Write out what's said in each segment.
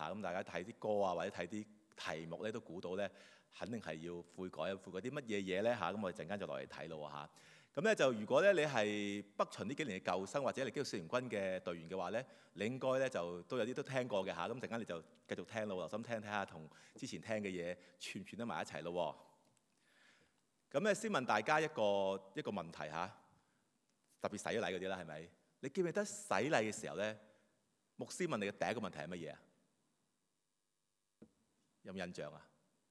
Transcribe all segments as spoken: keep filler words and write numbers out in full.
嚇。咁大家睇啲歌啊，或者睇啲題目咧，都估到咧，肯定係要悔改啊！悔改啲乜嘢嘢咧嚇？咁我哋陣間就落嚟睇咯嚇。咁咧就如果咧你係北巡呢幾年嘅舊生，或者你基督少年軍嘅隊員嘅話咧，你應該咧就都有啲都聽過嘅嚇。咁陣間你就繼續聽咯，留心聽睇下同之前聽嘅嘢串唔串得埋一齊咯。咁咧先問大家一個一個問題嚇，特別洗禮嗰啲啦，係咪？你記唔記得洗禮嘅時候咧，牧師問你嘅第一個問題係乜嘢啊？有冇印象啊？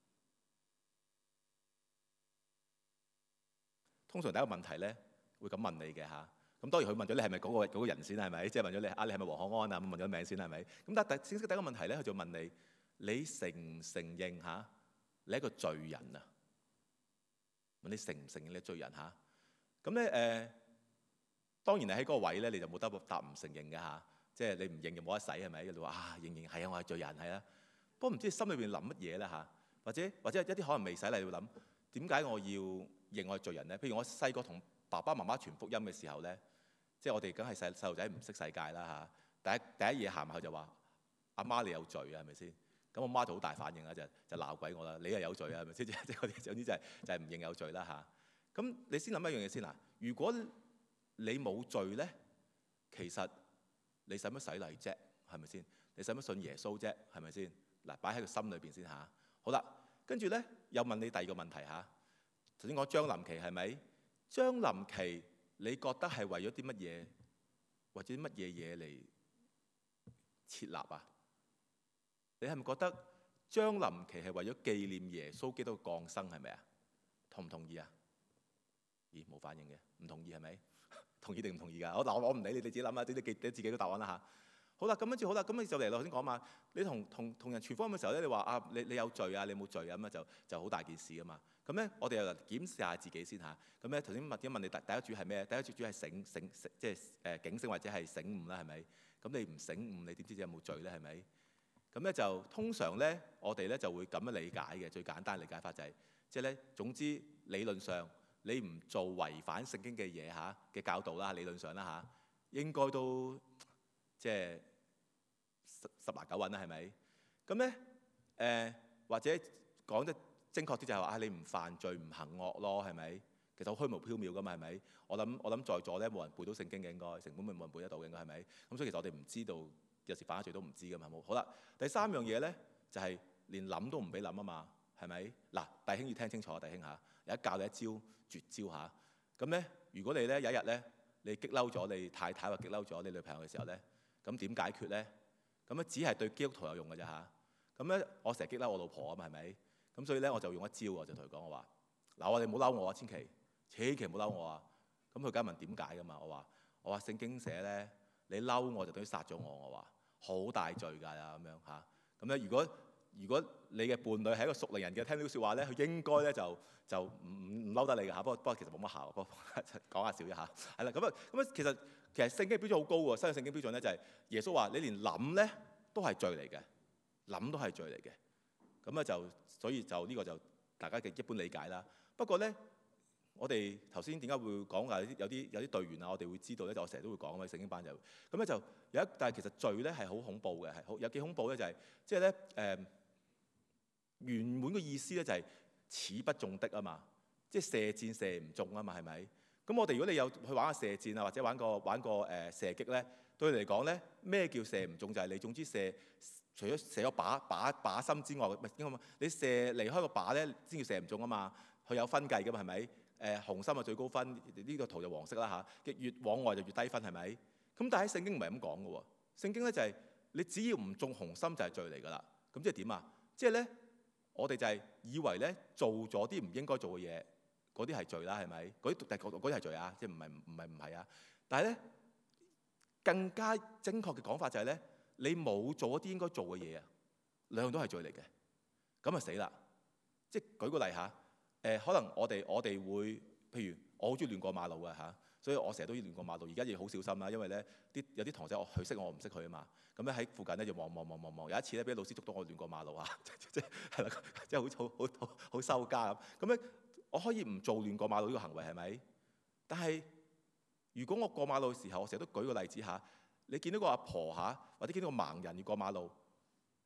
通常第一個問題咧會咁問你嘅嚇。咁當然佢問咗你係咪嗰個嗰個人先係咪？即係問咗你啊，你係咪黃可安啊？咁問咗名先係咪？咁但係正式第一個問題咧，佢就問你：你承唔承認嚇你係一個罪人啊？問你承唔承認你係罪人嚇？咁咧誒，當然你喺嗰個位咧，你就冇得答唔承認嘅嚇。即係你唔認就冇得洗係咪？你話啊認認係啊，我係罪人係啊。不過唔知你心裏邊諗乜嘢咧嚇？或者或者一啲可能未洗禮，你會諗點解我要認我係罪人咧？譬如我細個同爸爸媽媽傳福音嘅時候咧，即係我哋梗係細細路仔唔識世界啦嚇。第一第一嘢行埋去就話阿媽你有罪啊係咪先？咁我媽就好大反應啦，就就鬧鬼我啦，你係有罪啊係咪先？即係嗰啲總之就係就係唔認有罪啦嚇。咁你先諗一樣嘢先嗱，如果你冇罪咧，其實你使乜洗禮啫？係咪先？你使乜信耶穌啫？係咪先？嗱，擺喺個心裏邊先嚇。好啦，跟住咧又問你第二個問題嚇。頭先講將臨期係咪？將臨期你覺得係為咗啲乜嘢，或者乜嘢嘢嚟設立啊？你係咪覺得將臨期係為咗紀念耶穌基督嘅降生係咪啊？同唔同意啊？咦，冇反應嘅，唔同意係咪？同意定唔同意㗎？我嗱我我唔理你，你自己諗下，你記你自己嘅答案啦嚇。好啦，咁跟住好啦，咁你就嚟咯。頭先講嘛，你同同同人傳福音嘅時候咧，你話啊，你你有罪啊，你冇罪啊，咁啊就就好大件事㗎嘛。咁咧，我哋又檢視下自己先嚇。咁咧，頭先問點問你第第一主係咩？第一主主係醒醒醒，即係誒警醒或者係醒悟啦，係咪？咁你唔醒悟，你點知自己有冇罪咧？係咪？咁咧就通常咧，我哋咧就會咁樣理解嘅。最簡單理解法就係，即係咧，總之理論上你唔做違反聖經嘅嘢嚇嘅教導啦，理論上啦嚇，應該都即係十十拿九穩啦，係咪？咁咧誒，或者講得精確啲就係話啊，你唔犯罪唔行惡咯，係咪？其實好虛無縹緲㗎嘛，係咪？我諗我諗在座咧冇人背到聖經嘅，應該成本咪冇人背得到嘅，應該係咪？咁所以其實我哋唔知道，有時犯咗罪都唔知㗎嘛，好冇？好啦，第三樣嘢咧就係、是、連諗都唔俾諗啊嘛，係咪？嗱，弟兄要聽清楚啊，弟兄嚇，有一教你一招絕招嚇。咁咧，如果你咧有一日咧你激嬲咗你太太或激嬲咗你女朋友嘅時候咧，咁點解決咧？咁咧只係對基督徒有用㗎咋嚇。咁咧我成日激嬲我老婆啊嘛，係咪？咁所以咧我就用一招啊，就同佢講我話：嗱，我哋唔好嬲我啊，千祈千祈唔好嬲我啊！咁佢梗係問點解㗎嘛？我話我話聖經寫咧，你嬲我就等於殺咗我。我話好大罪㗎咁樣嚇。咁咧如果如果你嘅伴侶係一個屬靈人嘅，聽到説話咧，佢應該咧就就唔唔嬲得你㗎嚇。不過不過其實冇乜效，不過講下笑一下。係啦，咁啊咁啊，其實其實聖經標準好高喎。新約聖經標準咧就係耶穌話：你連諗咧都係罪嚟嘅，諗都係罪嚟嘅。咁啊就所以就呢個就大家嘅一般理解啦。不過咧，我哋頭先點解會講啊？有啲有啲隊員啊，我哋會知道咧，就我成日都會講嘅聖經班就咁咧就有一，但係其實罪咧係好恐怖嘅，係好有幾恐怖咧就係即係咧誒原本嘅意思咧就係矢不中的啊嘛，即係射箭射唔中啊嘛，係咪？咁我哋如果你有去玩下射箭啊，或者玩個玩個誒射擊咧，對你嚟講咧咩叫射唔中？就係你總之射除咗射咗靶靶靶心之外，唔係應該嘛？你射離開個靶咧先叫射唔中啊嘛。佢有分計㗎嘛，係咪？誒、呃、紅心啊最高分，呢、這個圖就黃色啦嚇。嘅越往外就越低分，係咪？咁但係喺聖經唔係咁講嘅喎。聖經咧就係、是、你只要唔中紅心就係罪嚟㗎啦。咁即係點啊？即係咧，我哋就係以為咧做咗啲唔應該做嘅嘢，嗰啲係罪啦，係咪？嗰啲嗰啲係罪啊，即係唔係唔係唔係啊？但係咧更加精確嘅講法就係咧，你冇做一啲應該做嘅嘢啊，兩樣都係罪嚟嘅。咁啊死啦！即係舉個例嚇。誒、呃、可能我哋我哋會，譬如我好中意亂過馬路嘅嚇，所以我成日都要亂過馬路。而家要好小心啦，因為咧啲有啲同學仔我佢識我，我唔識佢啊嘛。咁咧喺附近咧就望望望望望。有一次咧俾老師捉到我亂過馬路啊，即係係啦，即係好好好好好收家咁。咁咧我可以唔做亂過馬路呢個行為係咪？但係如果我過馬路嘅時候，我成日都舉個例子嚇，你見到個阿婆嚇，或者見到個盲人要過馬路，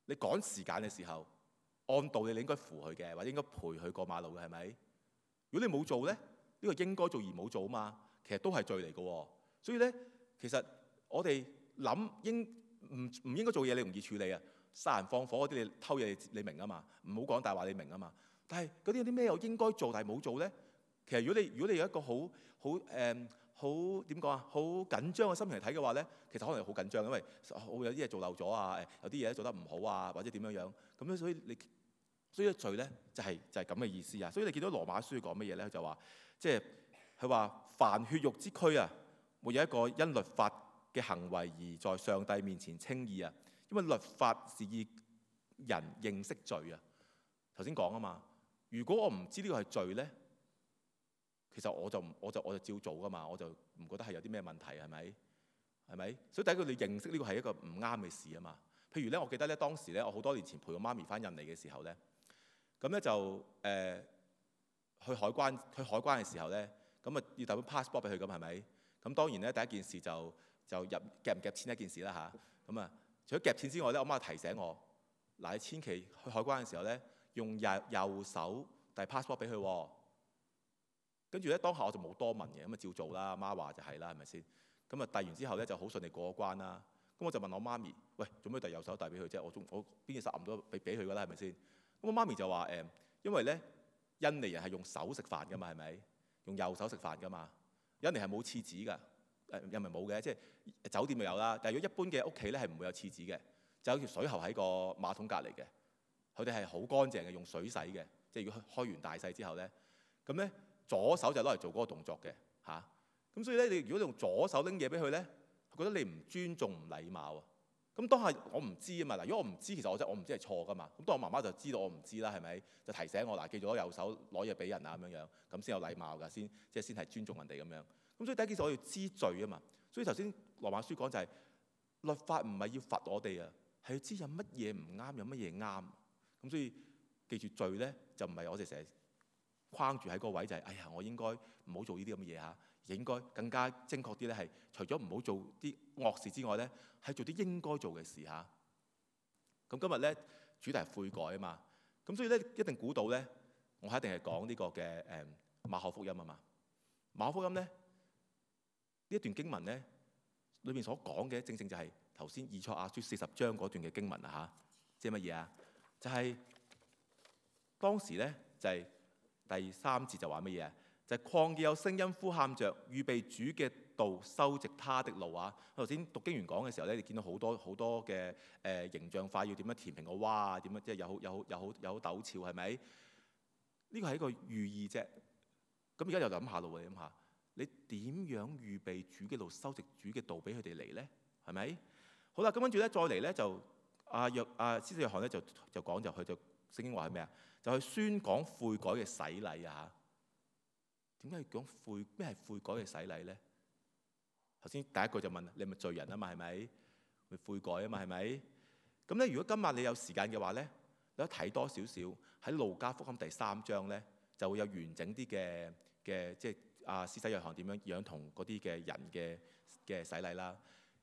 你趕時間嘅時候，按道理你應該扶佢嘅，或者應該陪佢過馬路嘅，係咪？如果你冇做咧，呢個應該做而冇做啊嘛，其實都係罪嚟嘅喎。所以咧，其實我哋諗應唔唔應該做嘢，你容易處理啊。殺人放火嗰啲，你偷嘢你明啊嘛，唔好講大話你明啊嘛。但係嗰啲有啲咩我應該做但係冇做咧？其實如果你如果你有一個好好誒好點講啊，好緊張嘅心情嚟睇嘅話咧，其實可能好緊張，因為我有啲嘢做漏咗啊，有啲嘢做得唔好啊，或者點樣樣咁咧，所以你所以罪咧就係就係咁嘅意思啊。所以你見到羅馬書講乜嘢咧？就話即係佢話凡血肉之軀啊，沒有一個因律法嘅行為而在上帝面前稱義啊。因為律法是以人認識罪啊。頭先講啊嘛，如果我唔知呢個係罪咧，其實我就我就我就照做噶嘛，我就唔覺得係有啲咩問題，係咪？係咪？所以第一個你認識呢個係一個唔啱嘅事啊嘛。譬如咧，我記得咧當時咧，我好多年前陪我媽咪翻印尼嘅時候咧，咁咧就誒、呃、去海關去海關嘅時候咧，咁啊要帶本 passport 俾佢咁係咪？咁當然咧第一件事就就入夾唔夾錢一件事啦吓，咁啊，除咗夾錢之外咧，我媽提醒我嗱，你千祈去海關嘅時候咧，用右右手遞 passport 俾佢喎。跟住咧，當下我就冇多問嘅，咁啊照做啦。阿媽話就係啦，係咪先？咁啊遞完之後咧，就好順利過咗關啦。咁我就問我媽咪：喂，做咩遞右手遞俾佢啫？我中我邊隻手揞咗俾俾佢㗎啦，係咪先？咁我媽咪就話誒、嗯，因為咧印尼人係用手食飯㗎嘛，係咪？用右手食飯㗎嘛。印尼係冇廁紙㗎，誒又唔係冇嘅，即係酒店就有啦。但係如果一般嘅屋企咧係唔會有廁紙嘅，就有條水喉喺個馬桶隔離嘅。佢哋係好乾淨嘅，用水洗嘅。即係如果開完大細之後咧，咁咧。左手就攞嚟做嗰個動作嘅嚇，咁、啊、所以咧，你如果你用左手拎嘢俾佢咧，佢覺得你唔尊重、唔禮貌啊。咁當下我唔知啊嘛，嗱，如果我唔知，其實我真我唔知係錯噶嘛。咁當我媽媽就知道我唔知啦，係咪？就提醒我嗱，記住攞右手攞嘢俾人啊咁樣樣，咁先有禮貌㗎，先即係先係尊重人哋咁樣。咁所以第一件事我要知罪啊嘛。所以頭先羅馬書講就係、是、律法唔係要罰我哋啊，係要知有乜嘢唔啱，有乜嘢啱。咁所以記住罪咧，就唔係我哋成日框住喺個位就係、是，哎呀，我應該唔好做呢啲咁嘅嘢嚇，應該更加精確啲咧係，除咗唔好做啲惡事之外咧，係做啲應該做嘅事嚇。咁今日咧主題係悔改啊嘛，咁所以咧一定估到咧，我一定係講呢個嘅誒馬可福音啊嘛。馬可福音咧呢一段經文咧裏面所講嘅，正正就係頭先以賽亞書四十章嗰段嘅經文啊嚇，即係乜嘢啊？就係、是、當時咧就係、是。第三節就話乜嘢啊？就係、是、曠野有聲音呼喊着，預備主嘅道，修直他的路啊！頭先讀經員講嘅時候咧，你見到好多好多嘅誒、呃、形象化，要點樣填平個窪啊？點樣即係有好有好有好有好陡峭係咪？呢個係一個寓意啫。咁而家又諗下咯喎，你諗下，你點樣預備主嘅路，修直主嘅道俾佢哋嚟咧？係咪？好啦，咁跟住咧再嚟咧就阿約阿施洗約翰咧就就講就佢就聖經話係咩啊？就去宣講悔改嘅洗禮啊！點解要講悔咩係悔改嘅洗禮咧？頭先第一句就問你係咪罪人啊嘛？係咪？會悔改啊嘛？係咪？咁咧，如果今日你有時間嘅話咧，你可以睇多少少喺路加福音第三章咧，就會有完整啲嘅嘅，即係阿施洗約翰點樣樣同嗰啲嘅人嘅嘅洗禮啦。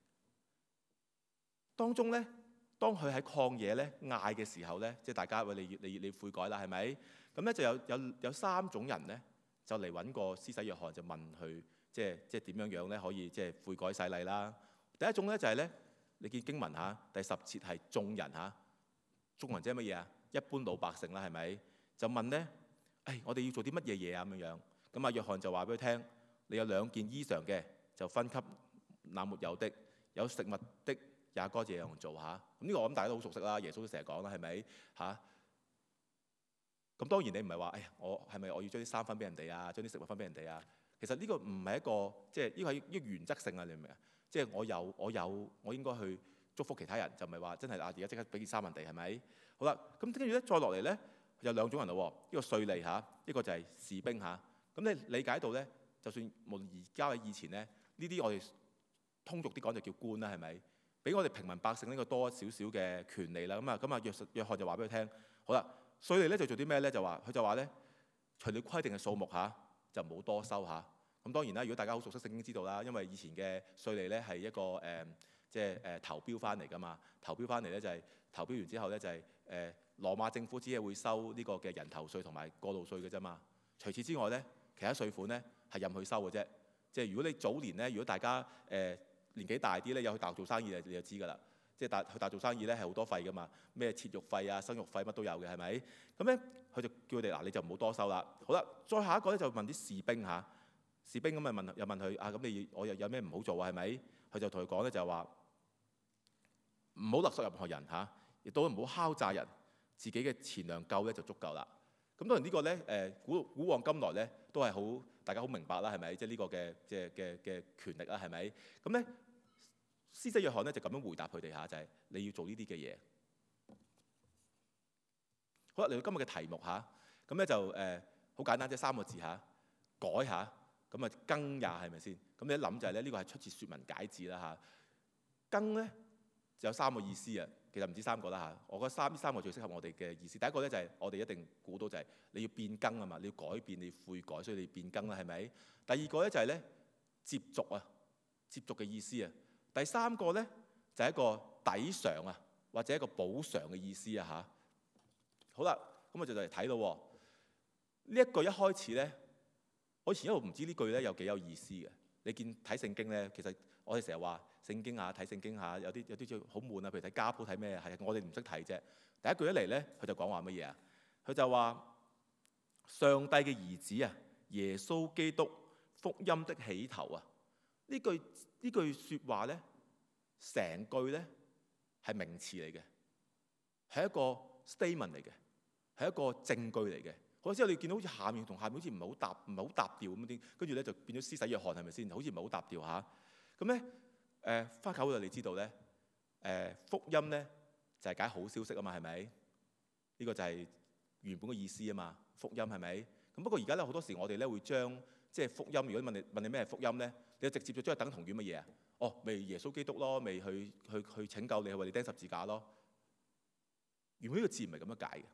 當中咧。當佢喺曠野咧嗌嘅時候咧，即係大家喂，你你你悔改啦，係咪？咁咧就有有有三種人咧，就嚟揾個施洗約翰，就問佢即係即係點樣樣咧可以即係悔改洗禮啦。第一種咧就係、是、咧，你見經文嚇第十節係眾人嚇，眾人即係乜嘢啊？一般老百姓啦，係咪？就問咧，誒、哎、我哋要做啲乜嘢嘢啊咁樣樣？咁啊約翰就話俾佢聽，你有兩件衣裳嘅，就分給那沒有的，有食物的。也該這樣做嚇，咁呢個我諗大家都好熟悉啦。耶穌都成日講啦，係咪嚇？咁當然你唔係話，哎呀，我係咪我要將啲衫分俾人哋啊，將啲食物分俾人哋啊？其實呢個唔係一個，即係呢個係一個原則性啊，你明唔明啊？即係我有我有，我應該去祝福其他人，就唔係話真係啊而家即刻俾件衫人哋係咪？好啦，咁跟住咧再落嚟咧有兩種人咯，一個稅吏嚇，一個就係士兵嚇。咁你理解到咧，就算無論而家喺以前咧，呢啲我哋通俗啲講就叫官啦，係咪？俾我哋平民百姓呢個多少少嘅權利啦，咁啊咁啊約約翰就話俾佢聽，好啦，稅吏咧就做啲咩咧？就話佢就話咧，除你規定嘅數目嚇，就唔好多收嚇。咁當然啦，如果大家好熟悉聖經知道啦，因為以前嘅稅吏咧係一個誒， 即係誒投標翻嚟㗎嘛。投標翻嚟咧就係、是、投標完之後咧就係、是、誒、呃、羅馬政府只係會收呢個嘅人頭稅同埋過路稅嘅啫嘛。除此之外咧，其他稅款咧係任佢收嘅啫。即係如果你早年咧，如果大家誒、呃、年紀大啲咧，有去大陸做生意，你就知㗎啦。即係大去大陸做生意咧係好多費㗎嘛，咩切肉費啊、生肉費乜都有嘅，係咪？咁咧佢就叫佢哋嗱，你就唔好多收啦。好啦，再下一個咧就問啲士兵嚇，士兵咁咪問又問佢啊，咁你我又有咩唔好做啊？係咪？佢就同佢講咧就係話唔好勒索任何人嚇，亦都唔好敲詐人，自己嘅錢糧夠咧就足夠啦。咁當然個呢個咧誒古古往今來咧都係好大家好明白啦，係咪？即係呢個嘅即係嘅嘅權力啦，係咪？咁咧。施洗約翰咧就咁樣回答佢哋嚇，就係、是、你要做呢啲嘅嘢。好啦，嚟到今日嘅題目嚇，咁咧就誒好、呃、簡單，即係三個字嚇，改下，咁啊更也係咪先？咁你一諗就係咧，呢個係出自説文解字啦嚇。更咧就有三個意思啊，其實唔止三個啦嚇。我覺得三呢三個最適合我哋嘅意思。第一個咧就係我哋一定估到就係你要變更啊嘛，你要改變，你要悔改，所以你要變更啦，係咪？第二個咧就係咧接續啊，接續嘅意思啊。第三個咧就係、是、一個抵償啊，或者一個補償嘅意思啊嚇。好啦，咁我就嚟睇咯。呢一句一開始咧，我以前一路唔知呢句咧有幾有意思嘅。你見睇聖經咧，其實我哋成日話聖經啊，睇聖經嚇，有啲有啲好悶啊。譬如睇家譜睇咩，係我哋唔識睇啫。第一句一嚟咧，佢就講話乜嘢啊？佢就話上帝嘅兒子啊，耶穌基督福音的起頭啊。呢句呢句説話咧，成句咧係名詞嚟嘅，係一個 statement 嚟嘅，係一個證據嚟嘅。好之後你見到好似下面同下面好似唔係好搭，唔係好搭調咁啲，跟住咧就變咗施洗約翰係咪先？好似唔係好搭調嚇。咁咧誒花球就你知道咧誒、呃、福音咧就係、是、解好消息啊嘛，係咪？呢、這個就係原本嘅意思啊嘛，福音係咪？咁不過而家咧好多時我哋咧會將即係福音，如果問你問你咩係福音咧？你直接就將佢等同於乜嘢啊？哦，咪耶穌基督咯，咪去去去拯救你，去為你釘十字架咯。原本呢個字唔係咁樣解嘅。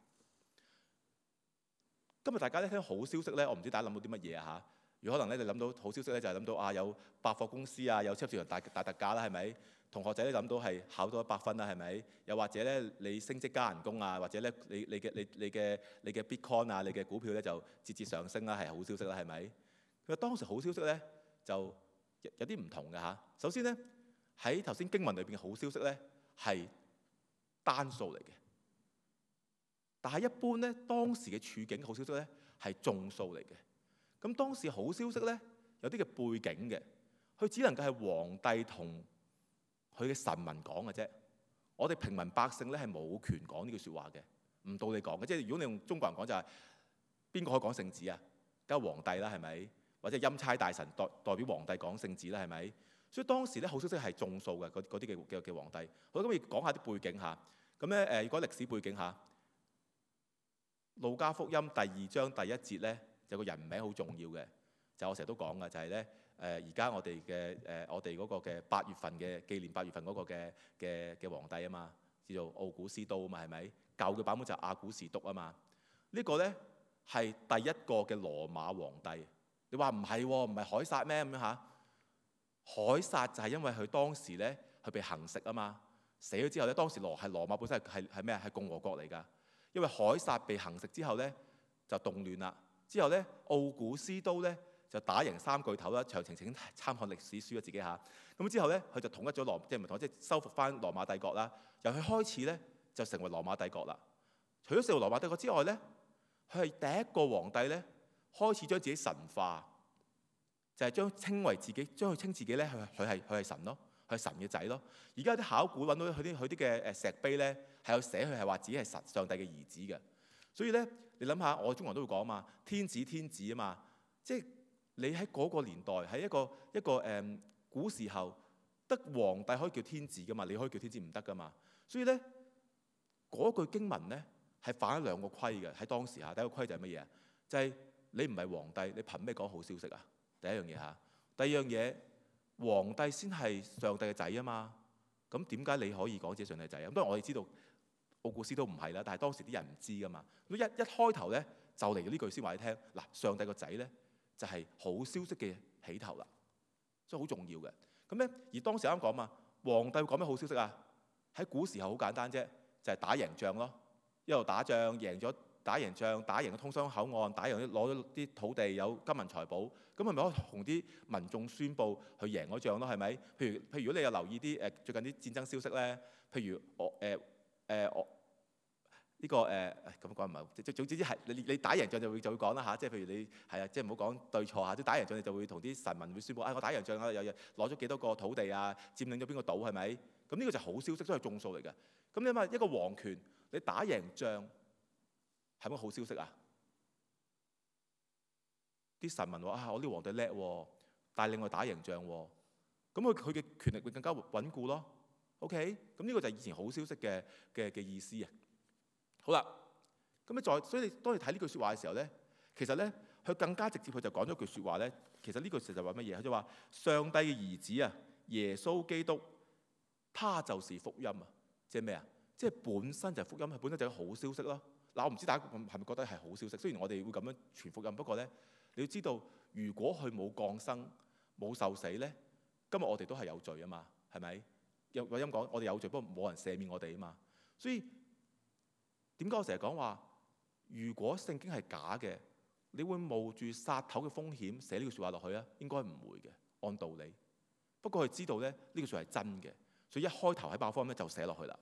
今日大家咧聽好消息咧，我唔知大家諗到啲乜嘢啊嚇？如果可能咧，你諗到好消息咧，就係諗到啊有百貨公司啊，有超級市場大大特價啦，係咪？同學仔咧諗到係考到一百分啦，係咪？又或者咧你升職加人工啊，或者咧你你嘅你你嘅你嘅 Bitcoin 啊，你嘅股票咧就節節上升啦，係好消息啦，係咪？佢話當時好消息咧就有啲唔同嘅嚇。首先咧喺頭先經文裏邊嘅好消息咧係單數嚟嘅，但係一般咧當時嘅處境好消息咧係眾數嚟嘅。咁當時好消息咧有啲嘅背景嘅，佢只能夠係皇帝同佢嘅臣民講嘅啫。我哋平民百姓咧係冇權講呢句説話嘅，唔到你講嘅。即係如果你用中國人講就係邊個可以講聖旨啊？梗係皇帝啦，係咪？或者欽差大臣代代表皇帝講聖旨啦，係咪？所以當時咧好消息係眾數嘅，嗰啲嘅嘅嘅皇帝。好，咁要講下啲背景嚇。咁咧誒，如果歷史背景嚇，路加福音第二章第一節咧有個人名好重要嘅，就係、我成日都講嘅，就係咧誒而家我哋嘅誒我哋嗰個嘅八月份嘅紀念八月份嗰個嘅嘅嘅皇帝啊嘛，叫做奧古斯都啊嘛，係咪？舊嘅版本就係亞古士督啊嘛。呢、這個咧係第一個嘅羅馬皇帝。你話唔係喎，唔係凱撒咩咁樣嚇？凱撒就係因為佢當時咧佢被行刺啊嘛，死咗之後咧，當時羅係羅馬本身係係係咩啊？係共和國嚟㗎。因為凱撒被行刺之後咧就動亂啦，之後咧奧古斯都咧就打贏三巨頭啦。詳情請參看歷史書啊，自己嚇。咁之後咧佢就統一咗羅，即係唔係統一，即係收復翻羅馬帝國啦。由佢開始咧就成為羅馬帝國啦。除咗成為羅馬帝國之外咧，佢係第一個皇帝咧。開始將自己神化，就係、是、將稱為自己，將佢稱自己咧，佢佢係佢係神咯，佢係神嘅仔咯。而家啲考古揾到佢啲佢啲嘅誒石碑咧，係有寫佢係話自己係神上帝嘅兒子嘅。所以咧，你諗下，我中國人都會講啊嘛，天子天子啊嘛，即係你喺嗰個年代，喺一個一個誒、嗯、古時候，得皇帝可以叫天子噶嘛，你可以叫天子唔得噶嘛。所以咧，嗰句經文咧係犯咗兩個規嘅喺當時嚇。第一個規就係乜嘢啊？就係、是你唔係皇帝，你憑咩講好消息啊？第一樣嘢嚇，第二樣嘢，皇帝先係上帝嘅仔啊嘛。咁點解你可以講自己上帝嘅仔啊？咁當然我哋知道奧古斯都唔係啦，但係當時啲人唔知噶嘛。咁一一開頭咧就嚟到呢句先話你聽，嗱，上帝個仔咧就係好消息嘅起頭啦，所以好重要嘅。咁咧而當時啱講嘛， 皇帝會講咩好消息啊？喺古時候好簡單啫，就係打贏仗咯，一路打仗贏咗。打贏仗，打贏個通商口岸，打贏啲攞咗啲土地，有金銀財寶，咁係咪可以同啲民眾宣佈去贏嗰仗咯？係咪？譬如譬如，如果你有留意啲誒最近啲戰爭消息咧，譬如我誒誒我呢個誒咁講唔係，即係總之係你你打贏仗就會就會講啦嚇，即係譬如你係啊，即係唔好講對錯嚇，即係打贏仗你就會同啲臣民會宣佈，啊我打贏仗啊，又又攞咗幾多個土地啊，佔領咗邊個島係咪？咁呢個就好消息，都係眾數嚟嘅。咁你諗下一個皇權，你打贏仗。係咪好消息啊？啲臣民話：啊，我呢個皇帝叻喎，帶領我打贏仗喎。咁佢佢嘅權力會更加穩固咯。OK，咁呢個就係以前好消息嘅嘅嘅意思啊。好啦，咁你再所以你當你睇呢句説話嘅時候咧，其實咧佢更加直接，佢就講咗句説話咧。其實呢句説就話乜嘢？佢就話上帝嘅兒子啊，耶穌基督，他就是福音啊。即係咩啊？即係本身就係福音，係本身就係好消息咯。嗱，我唔知大家係咪覺得係好消息？雖然我哋會咁樣傳福音，不過咧，你要知道，如果佢冇降生、冇受死咧，今日我哋都係有罪啊嘛，係咪？有個音講，我哋有罪，不過冇人赦免我哋啊嘛。所以點解我成日講話，如果聖經係假嘅，你會冒住殺頭嘅風險寫呢句説話落去啊？應該唔會嘅，按道理。不過佢知道咧，呢句説話係真嘅，所以一開頭喺百科咧就寫落去啦。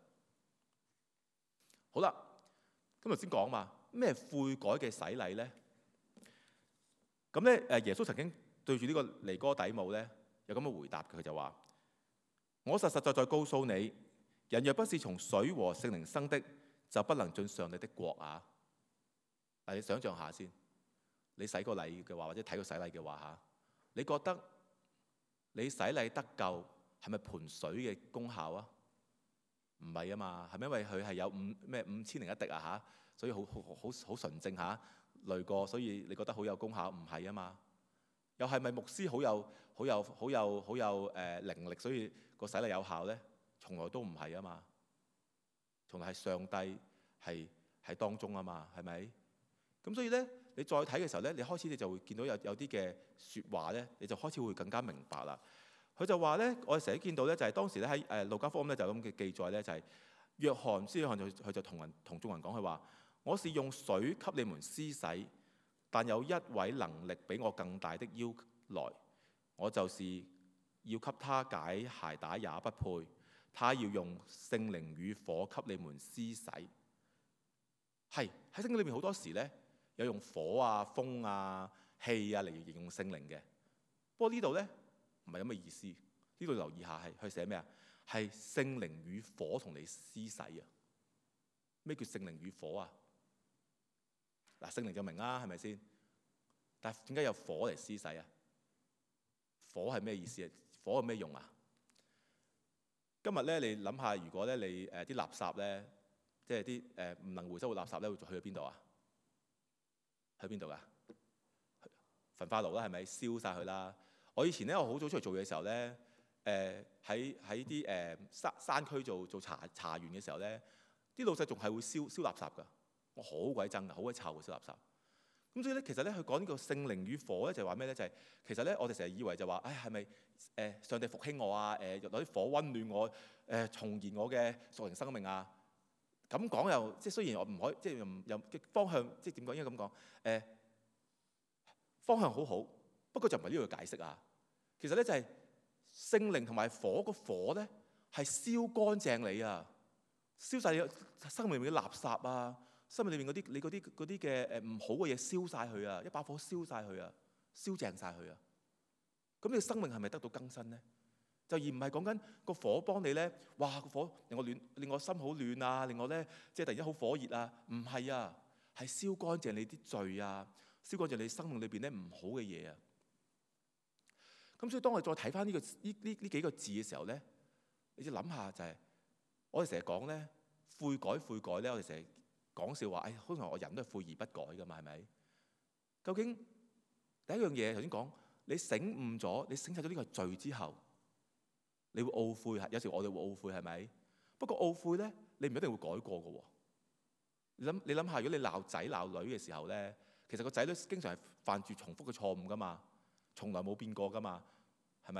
好啦。今日先講嘛，咩悔改嘅洗禮咧？咁咧誒，耶穌曾經對住呢個尼哥底母咧，有咁嘅回答，佢就話：我實實在在告訴你，人若不是從水和聖靈生的，就不能進上帝的國啊！嗱，你想象下先，你洗個禮嘅話，或者睇個洗禮嘅話嚇，你覺得你洗禮得救係咪盆水嘅功效啊？唔係啊嘛，係咪因為佢係有五咩五千零一滴啊嚇，所以好好好好純正嚇，濾過，所以你覺得好有功效？唔係啊嘛，又係咪牧師好有好有好有好有誒靈力，所以個洗禮有效咧？從來都唔係啊嘛，從來係上帝係喺當中啊嘛，係咪？咁所以咧，你再睇嘅時候咧，你開始你就會見到有有啲嘅説話咧，你就開始會更加明白啦。佢就話咧，我哋成日見到咧，就係當時咧喺誒路加福音咧就咁嘅記載咧，就係約翰，施約翰就佢就同人同眾人講，佢話：我是用水給你們施洗，但有一位能力比我更大的要來，我就是要給他解鞋帶也不配，他要用聖靈與火給你們施洗。係喺聖經裏面好多時咧有用火啊、風啊、氣啊嚟形容聖靈嘅，不過呢度咧。唔係咁嘅意思，呢度留意下係佢寫咩啊？係聖靈與火同你施洗啊！咩叫聖靈與火啊？嗱，聖靈就明啦，係咪先？但係點解有火嚟施洗啊？火係咩意思啊？火有咩用啊？今日咧，你諗下，如果咧你誒啲垃圾咧，即係啲誒唔能回收嘅垃圾咧，會去到邊度啊？去邊度㗎？焚化爐啦，係咪燒晒佢啦？我以前咧，我好早出嚟做嘢嘅時候咧，誒喺喺啲誒山山區做做茶茶園嘅時候咧，啲老細仲係會燒燒垃圾㗎。我好鬼憎㗎，好鬼臭嘅燒垃圾。咁所以咧，其實咧，佢講呢個聖靈與火咧，就係話咩咧？就係、是、其實咧，我哋成日以為就話，唉、哎，係咪誒上帝復興我啊？誒攞啲火溫暖我，誒、呃、重燃我嘅屬靈生命啊？咁講又即係雖然我唔可以，即係又又嘅方向，即係點講應該咁講？誒、呃、方向好好，不過就唔係呢個解釋啊。其實咧就係聖靈同埋火，個火咧係燒乾淨你啊，燒晒你生命裏面嘅垃圾啊，生命裏面嗰啲你嗰啲嗰啲嘅誒唔好嘅嘢燒晒佢啊，一把火燒晒佢啊，燒淨晒佢啊。咁你生命係咪得到更新咧？就而唔係講緊個火幫你咧，哇個火令我暖，令我心好暖啊，令我咧即係突然間好火熱啊。唔係啊，係燒乾淨你啲罪啊，燒乾淨你生命裏邊咧唔好嘅嘢啊。咁所以當我哋再睇翻呢個呢呢呢幾個字嘅時候咧，你就諗下就係、是、我哋成日講咧悔改悔改咧，我哋成日講笑話，誒、哎，通常我人都係悔而不改噶嘛，係咪？究竟第一樣嘢頭先講，你醒悟咗，你醒察咗呢個罪之後，你會懊悔，有時我哋會懊悔係咪？不過懊悔咧，你唔一定會改過噶喎。你諗你諗下，如果你鬧仔鬧女嘅時候咧，其實個仔女經常係犯住重複嘅錯誤噶嘛。從來冇變過噶嘛，係咪？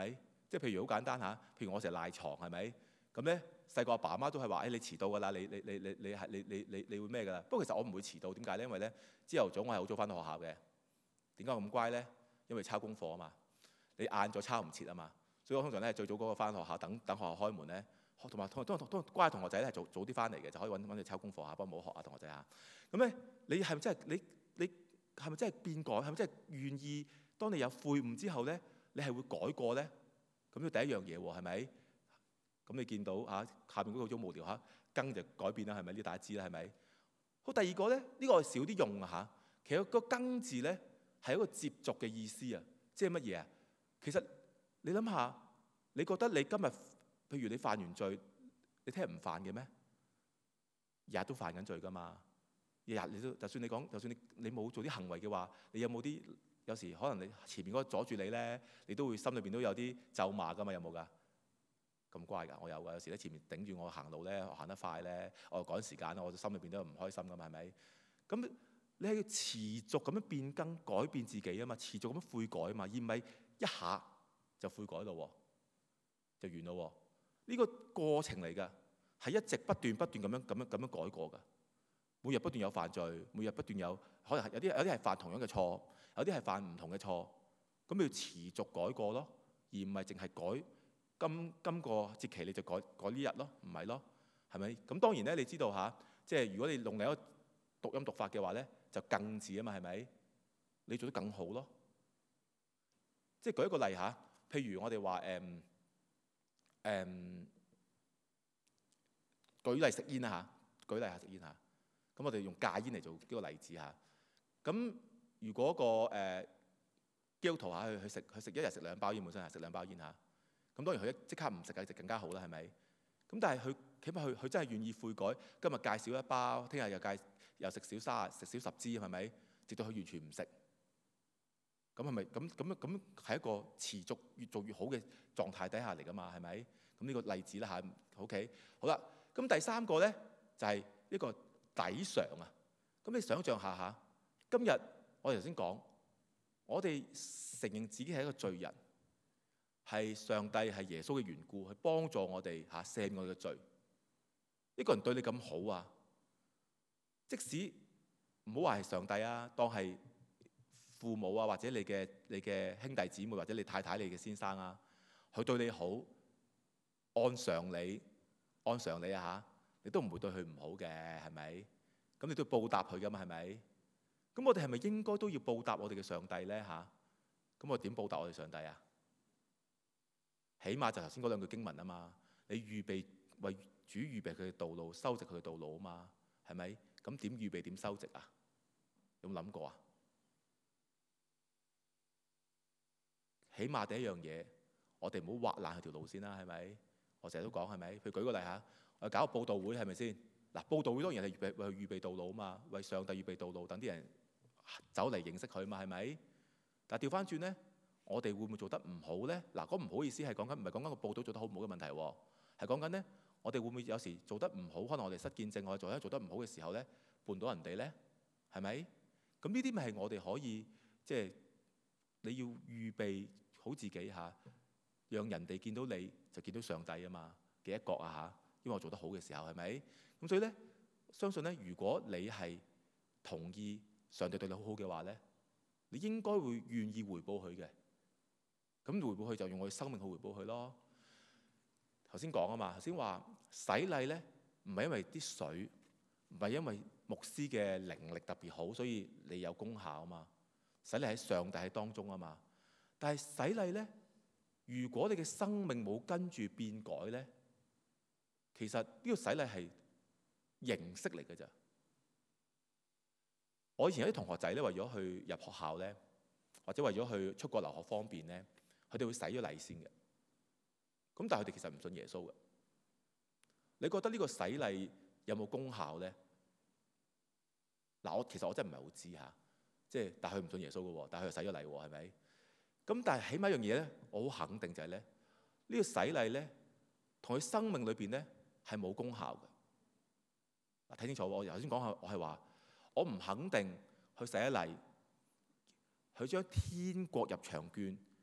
即係譬如好簡單嚇，譬如我成日賴床係咪？咁咧細個阿爸阿媽都係話：誒、哎、你遲到㗎啦，你你你你你係你你你你會咩㗎啦？不過其實我唔會遲到，點解咧？因為咧朝頭早我係好早翻到學校嘅。點解咁乖咧？因為抄功課啊嘛，你晏咗抄唔切啊嘛，所以我通常咧最早嗰個翻學校等等學校開門咧，同埋同都都乖同學仔咧係早早啲翻嚟嘅，就可以揾揾你抄功課嚇，不過冇學啊同學仔嚇。咁咧你係咪真係你你係咪真係變改？係咪真係願意？當你有悔悟之後咧，你係會改過咧？咁要第一樣嘢喎，係咪？咁你見到嚇下邊嗰個好無聊嚇，更就改變啦，係咪？呢大家知啦，係咪？好，第二個咧，呢個係少啲用啊嚇。其實個更字咧係一個接續嘅意思啊，即係乜嘢啊？其實你諗下，你覺得你今日譬如你犯完罪，你聽日唔犯嘅咩？日日都犯緊罪噶嘛，日日你都就算你講，就算你你冇做啲行為嘅話，你有冇啲？有時可能你前面嗰個阻住你咧，你都會心裏邊都有啲咒罵噶嘛，有冇㗎？咁乖㗎，我有㗎。有時咧前面頂住我行路咧，我行得快咧，我趕時間，我心裏邊都唔開心㗎嘛，係咪？咁你係要持續咁樣變更、改變自己啊嘛，持續咁樣悔改啊嘛，而唔係一下就悔改咯，就完咯。呢個過程嚟㗎，係一直不斷不斷咁樣咁樣咁樣改過㗎。每日不斷有犯罪，每日不斷有可能有啲有啲係犯同樣嘅錯，有啲係犯唔同嘅錯，咁你要持續改過咯，而唔係淨係改今今個節期你就改改呢日咯，唔係咯，係咪？咁當然咧，你知道嚇，即係如果你用另一個讀音讀法嘅話咧，就更字啊嘛，係咪？你做得更好咯。即係舉一個例嚇，譬如我哋話誒誒，舉例食煙啊嚇，舉例下食煙嚇。咁我哋用戒煙嚟做呢個例子嚇。咁如果個誒基督徒嚇去去食去食一日食兩包煙，本身係食兩包煙嚇。咁當然佢一即刻唔食嘅就更加好啦，係咪？咁但係佢起碼佢佢真係願意悔改，今日戒少一包，聽日又戒又食少沙食少十支，係咪？直到佢完全唔食。咁係咪咁咁咁係一個持續越做越好嘅狀態底下嚟㗎嘛？係咪？咁呢個例子啦嚇。OK，好啦。咁第三個咧就係一個抵償啊！咁你想象下嚇，今日我哋頭先講，我哋承認自己係一個罪人，係上帝係耶穌嘅緣故，去幫助我哋嚇赦我哋嘅罪。一個人對你咁好啊，即使唔好話係上帝啊，當係父母啊，或者你嘅你嘅兄弟姊妹，或者你太太、你嘅先生啊，佢對你好，按常理，按常理啊嚇。你都唔會對佢唔好嘅，係咪？咁你都要報答佢噶嘛，係咪？咁我哋係咪應該都要報答我哋嘅上帝咧嚇？咁我點報答我哋上帝啊？起碼就頭先嗰兩句經文啊嘛，你預備為主預備佢嘅道路，修直佢嘅道路啊嘛，係咪？咁點預備點修直啊？有冇諗過啊？起碼第一樣嘢，我哋唔好劃爛佢條路先啦，係咪？我成日都講係咪？譬如舉個例嚇。我搞個佈道會係咪先？嗱，佈道會當然係預備為預備道路啊嘛，為上帝預備道路，等啲人走嚟認識佢嘛，係咪？但係調翻轉咧，我哋會唔會做得唔好咧？嗱，嗰唔好意思係講緊唔係講緊個佈道做得好唔好嘅問題喎，係講緊咧，我哋會唔會有時做得唔好？可能我哋失見證，我哋做得做得唔好嘅時候咧，絆到人哋咧，係咪？咁呢啲咪係我哋可以即係你要預備好自己嚇，讓人哋見到你就見到上帝啊嘛嘅一角啊嚇。因為我做得好嘅時候係咪？咁所以咧，相信咧，如果你係同意上帝對你好好嘅話咧，你應該會願意回報佢嘅。咁回報佢就用我嘅生命去回報佢咯。頭先講啊嘛，頭先話洗禮咧，唔係因為啲水，唔係因為牧師嘅靈力特別好，所以你有功效啊嘛。洗禮喺上帝喺當中啊嘛。但係洗禮咧，如果你嘅生命冇跟住變改咧，其實呢個洗禮係形式嚟嘅咋。我以前有啲同學仔咧，為咗去入學校咧，或者為咗去出國留學方便咧，佢哋會洗咗禮先嘅。咁但係佢哋其實唔信耶穌嘅。你覺得呢個洗禮有冇功效咧？嗱，我其實我真係唔係好知嚇，即係但係佢唔信耶穌嘅喎，但係佢又洗咗禮喎，係咪？咁但係起碼一樣嘢咧，我好肯定就係咧，呢個洗禮咧，同佢生命裏邊咧，係冇功效嘅。嗱，睇清楚，我頭先講下，我係話我唔肯定佢洗咗禮，佢將天國入場券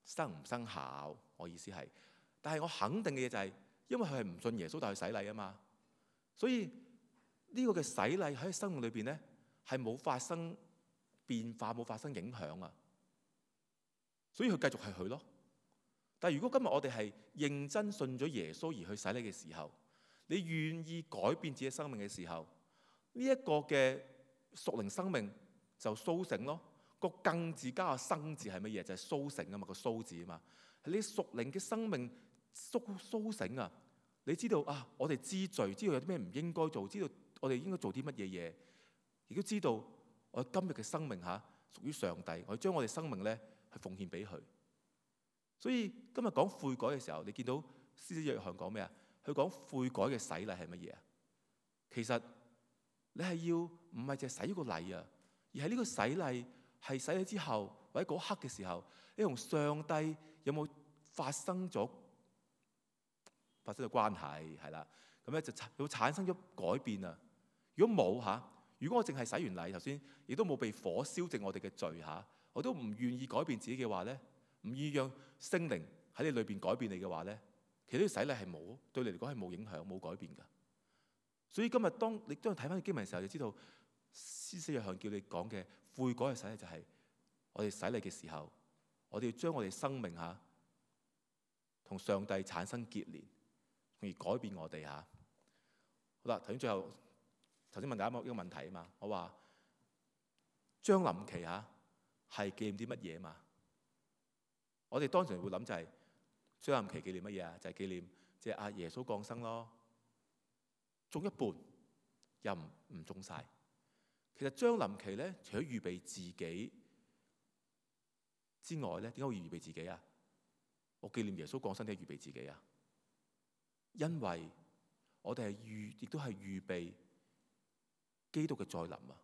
生唔生效，我意思係，但係我肯定嘅嘢就係，因為佢係唔信耶穌，但係洗禮啊嘛，所以呢個嘅洗禮喺生命裏邊咧係冇發生變化，冇發生影響啊，所以佢繼續係佢咯。但係如果今日我哋係認真信咗耶穌而去洗禮嘅時候，你願意改變自己生命嘅時候，呢一個嘅屬靈生命就甦醒咯。個更字加個生字係乜嘢？就係甦醒啊嘛，個甦字啊嘛。係你屬靈嘅生命甦甦醒啊！你知道啊，我哋知罪，知道有啲咩唔應該做，知道我哋應該做啲乜嘢嘢，亦都知道我哋今日嘅生命嚇屬於上帝，我哋將我哋生命咧去奉獻俾佢。所以今日講悔改嘅時候，你見到施洗約翰講咩啊？佢講悔改嘅洗禮係乜嘢啊？其實你係要唔係淨係洗個禮啊，而係呢個洗禮係洗禮之後或者嗰刻嘅時候，你同上帝有冇發生咗發生咗關係係啦？咁咧就會產生咗改變啊！如果冇嚇，如果我淨係洗完禮頭先，亦都冇被火燒淨我哋嘅罪嚇，我都唔願意改變自己嘅話咧，唔願意讓聖靈喺你裏邊改變你嘅話咧，其實呢個洗禮係冇對你嚟講係冇影響冇改變㗎。所以今日當你當你睇翻經文嘅時候，你知道施洗約翰叫你講嘅悔改嘅洗禮就係我哋洗禮嘅時候，我哋要將我哋生命嚇同上帝產生結連，從而改變我哋嚇。好啦，頭先最後頭先問大家一個問題啊嘛，我話將臨期嚇係紀念啲乜嘢嘛？我哋當時會諗就係將臨期紀念乜嘢啊？就係、是、紀念即係阿耶穌降生咯，中一半又唔唔中晒。其實將臨期咧，除咗預備自己之外咧，點解會預備自己啊？我紀念耶穌降生，點解預備自己啊？因為我哋係預，亦都係預備基督嘅再臨啊！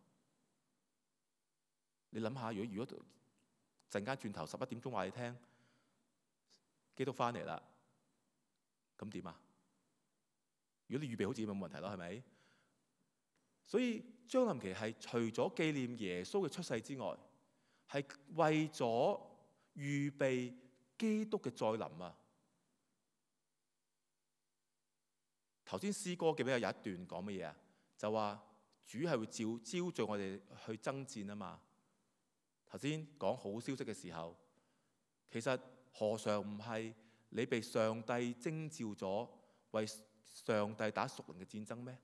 你諗下，如果如果陣間轉頭十一點鐘話你聽，基督翻嚟啦，咁點啊？如果你預備好自己，咪冇問題咯，係咪？所以將臨期係除咗紀念耶穌嘅出世之外，係為咗預備基督嘅再臨啊！頭先詩歌記唔記得有一段講乜嘢啊？就話主係會召召聚我哋去爭戰啊嘛！頭先講好消息嘅時候，其實何嘗唔係你被上帝徵召咗為上帝打屬靈嘅戰爭咩？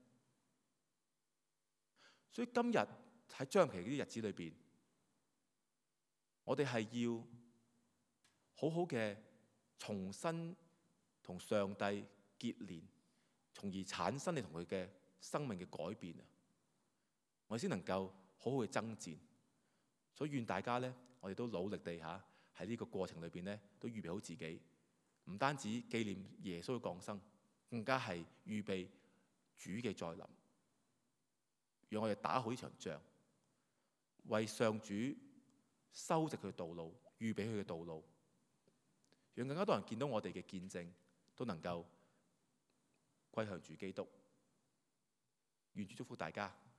所以今日喺將臨期呢啲日子裏邊，我哋係要好好嘅重新同上帝結連，從而產生你同佢嘅生命嘅改變啊！我哋先能夠好好嘅爭戰。所以願大家咧，我哋都努力地嚇喺呢個過程裏邊咧，都預備好自己，唔單止紀念耶穌嘅降生，更加係預備主嘅再臨，讓我哋打好呢場仗，為上主修直佢嘅道路，預備佢嘅道路，讓更加多人見到我哋嘅見證，都能夠歸向主基督。願主祝福大家。